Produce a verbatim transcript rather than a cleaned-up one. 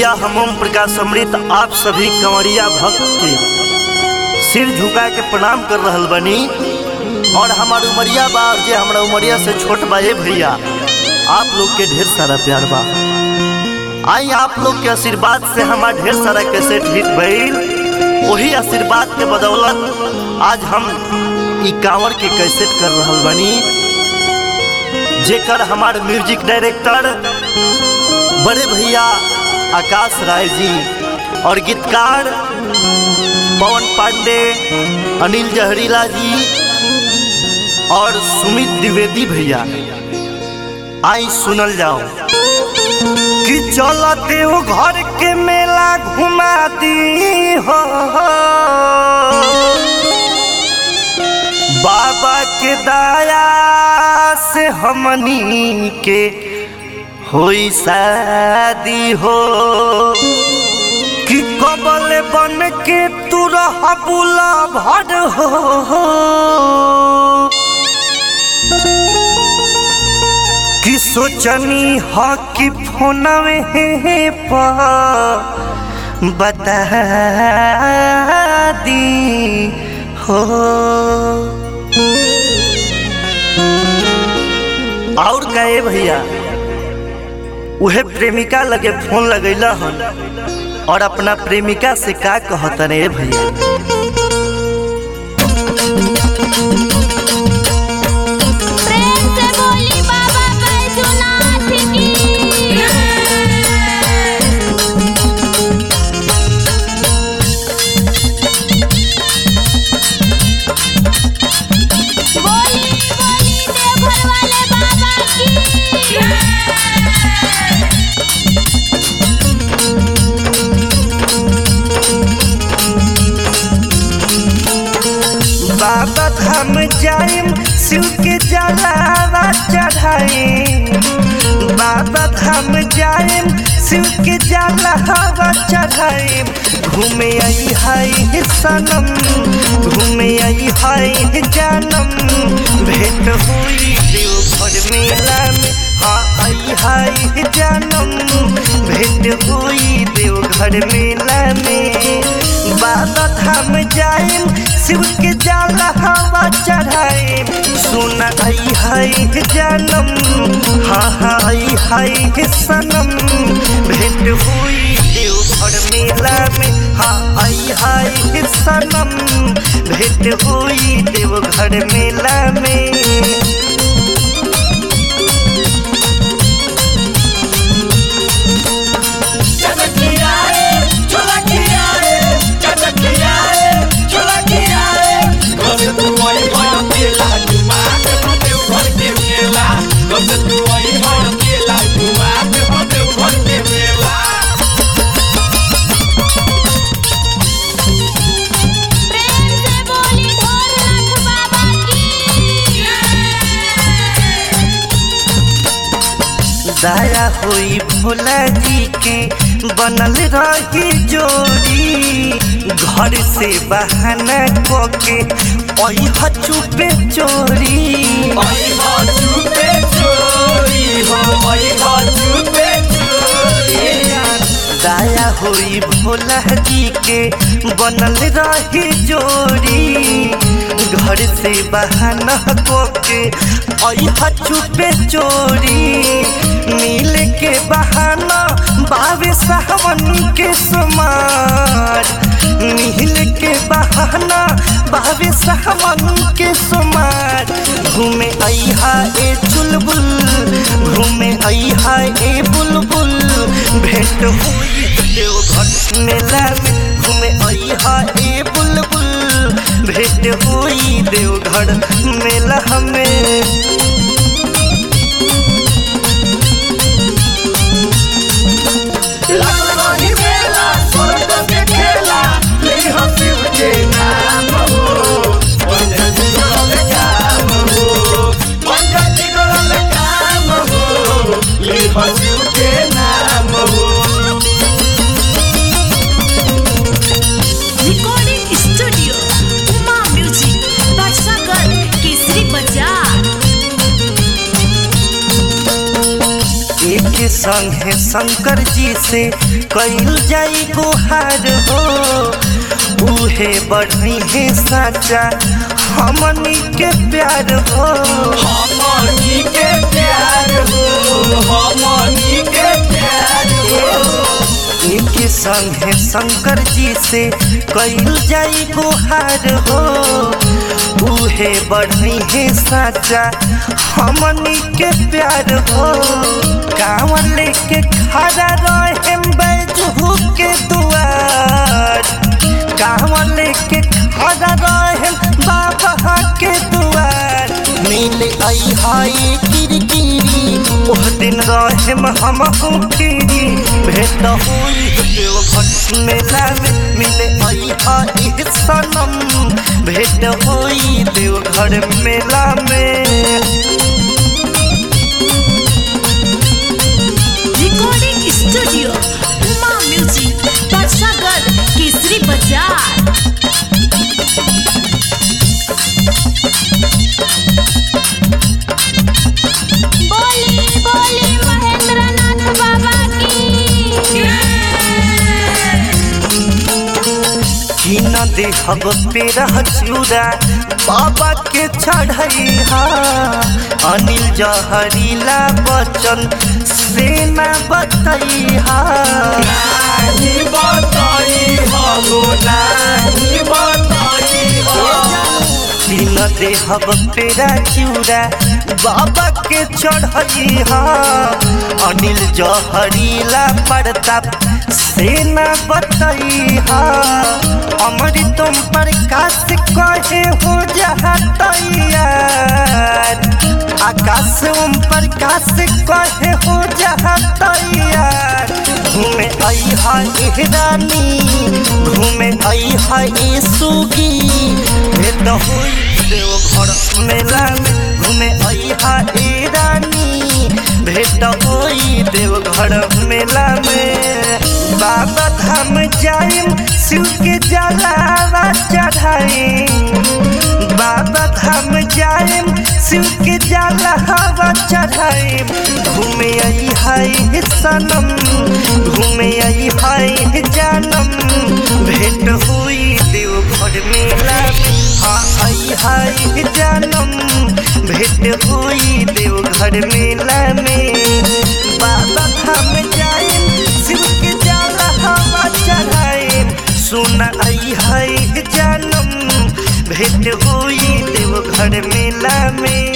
भैया हम ओम प्रकाश अमृत आप सभी कंवरिया भक्त के सिर झुका के प्रणाम कर रहल बनी। और हमार उमरिया बा और जे हमारा उमरिया से छोट बा ये भैया आप लोग के ढेर सारा प्यार बा। आई आप लोग के आशीर्वाद से हमार ढेर सारा कैसेट हिट भइल। वही आशीर्वाद के बदौलत आज हम ई कांवर के कैसेट कर रहल बनी, जेकर हमार म्यूजिक डायरेक्टर बड़े भैया आकाश राय जी और गीतकार पवन पांडे, अनिल जहरीला जी और सुमित द्विवेदी भैया। आई सुनल जाओ कि चलते वो घर के मेला घुमा दी हो, बाबा के दया से हमनी के होई शादी हो। कि कबल बन के तू रह बुला भर हो, कि सोचनी हो कि फोनवे पर बता दी हो। और कहे भैया उहे प्रेमिका लगे फोन लगैला हन और अपना प्रेमिका से का कहता रे भैया। प्रेम से बोली बाबा बैजूनाथ की। बोली बोली देवघर वाले बाबा की। बाबा धाम जाइम शिव के जलावा चढ़ाइम, बाबा धाम जाइम शिव के जलावा चढ़ाइम। घूमे आई हाय सनम, घूमे आई हाय जानम, भेंट हुई देवघर मेला में। हाँ आई हाय जानम, भेंट हुई देवघर मेला में। बाबा धाम जाइम शिव के जाला हवा चढ़ाइम, सुन आई हाय जानम, हाँ हाँ आई हाय सनम, भेंट हुई देवघर मेला में। हाँ आई हाय सनम, भेंट हुई देवघर मेला में। दया हुई भोला जी के बनल रही जोड़ी, घर से बहाना कोके ओई चुपे चोरी। चुपे चोरी हो चुपे चोरी। दया हुई भोला जी के बनल रही जोड़ी, घर से बहाना कोके ओई चुपे चोरी। मिल के बहाना बावे सावन के सुमार, मिल के बहाना बावे सावन के सुमार। घूमे आई हा ए चुलबुल, घूमे आई हा ए बुलबुल, भेंट हुई देवघर मेला में। घूमे आई हा ए बुलबुल, भेंट हुई देवघर मेला में। Recording studio Uma music, Badshahgarh, Kesari बाजार। एक संगे शंकर जी से कइल जाई गुहार हो उहे बढ़ी है साचा हमनी के प्यार हो हमनी के प्यार हो हमनी के प्यार हो एक संगे शंकर जी से कइल जाई गुहार हो उहे बढ़ी है साचा हमनी के प्यार हो कांवर लेके खड़ा रहे बैजू के दुआर कांवर लेके खड़ा रहे बाबा के दुआर मिले आई हाय किरकिरी ओह दिन रहे हम हुकिरी भेट हुई देवघर मेला में मिले आई हाय सनम भेट हुई देवघर मेला में। Recording studio Uma music Parsagar Kesari बाजार। बोली बोली महेंद्रनाथ बाबा की न देहब पेरा चूड़ा बाबा के चढ़ैहा अनिल जहरीला बचन से न बतैहा नहीं बताई हो नहीं बताई हो न देहब पेरा चूड़ा बाबा के चढ़ैहा अनिल जहरीला प्रताप से न बतैहा अमर तुम प्रकाश कहे हो जहाँ तैयार आकाश ओम प्रकाश कहे हो जहाँ तैयार घूमे आई हाय रानी घूमे आई हाय सुगी भेट हुई देवघर मेला में घूमे आई हाय रानी भेट हुई देवघर मेला में बाबा धाम जाइम शिव के जलावा चढ़ाइम बाबा धाम जाइम शिव के जलावा चढ़ाइम घूमे आई हाय सनम घूमे आई हाय जानम भेट हुई देवघर मेला में हाँ आई हाय जानम भेट हुई देवघर मेला में बाबा धाम जाइम शिव के जलावा चढ़ाइम सुना आई हाय जानम भेट हुई देवघर मेला में।